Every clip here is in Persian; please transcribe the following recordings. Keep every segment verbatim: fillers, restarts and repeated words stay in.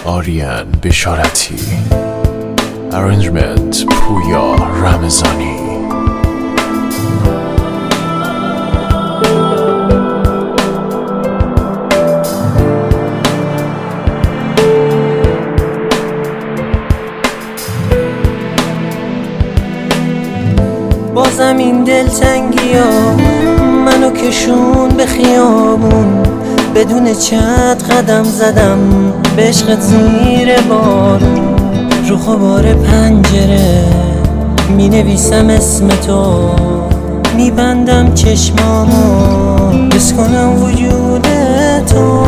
آریان بشارتی، ارنجمنت پویا رمضانی. بازم این دلتنگی ها منو کشون به خیابون، بدون چت قدم زدم به عشقت زیر بارون. رو غبار پنجره می نویسم اسم تو، می بندم چشمامو حس کنم وجود تو.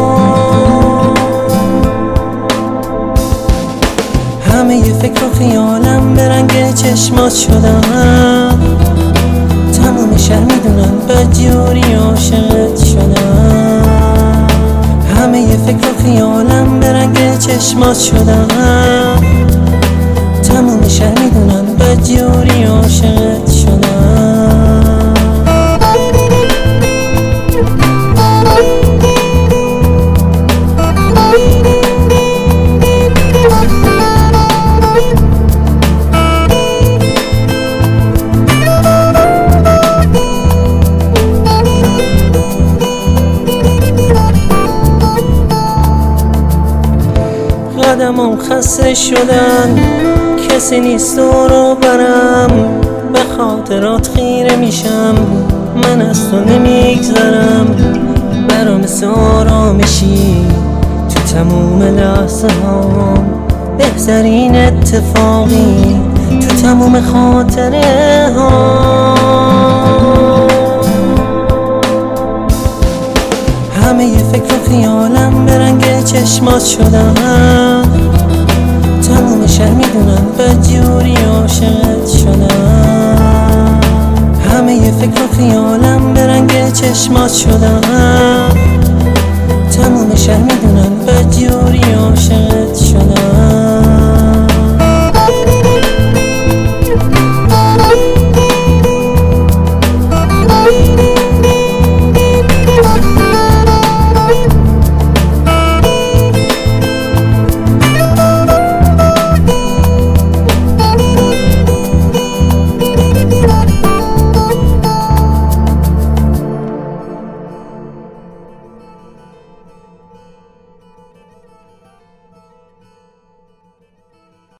همه ی فکر و خیالم به رنگ چشمات شدم، تمام شهر میدونن بدجوری عاشقت شدم. همه ی فکر و خیالم به رنگ چشمات شدم، تمام شهر میدونن بدجوری عاشقت شدم. قدمم خسته شدن، کسی نیست رو برم، به خاطرات خیره میشم، من از تو نمیگذرم. برام مثل آرامشی تو تموم لحظه ها، بهترین اتفاقی تو تموم خاطره ها. همه ی فکر و خیالم به رنگ چشمات شدم، تمام شهر میدونن بدجوری عاشقت شدم. همه ی فکر و خیالم به رنگ چشمات شدم، تمام شهر میدونن بدجوری عاشقت